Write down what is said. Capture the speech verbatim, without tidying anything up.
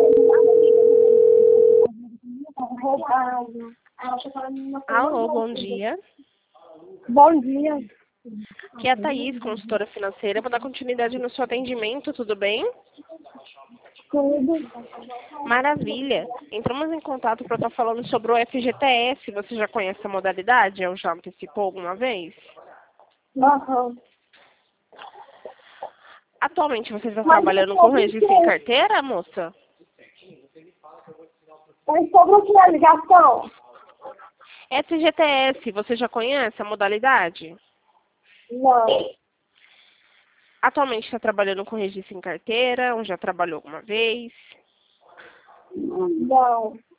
Alô, bom dia. Bom dia. Aqui é a Thaís, consultora financeira. Vou dar continuidade no seu atendimento, tudo bem? Tudo. Maravilha. Entramos em contato para estar falando sobre o F G T S. Você já conhece a modalidade? Ou já antecipou alguma vez? Aham. Atualmente você está Mas trabalhando eu com sou registro em Vicente. carteira, moça? Mas sobre o que é a ligação? F G T S, você já conhece a modalidade? Não. Atualmente está trabalhando com registro em carteira, ou já trabalhou alguma vez? Não.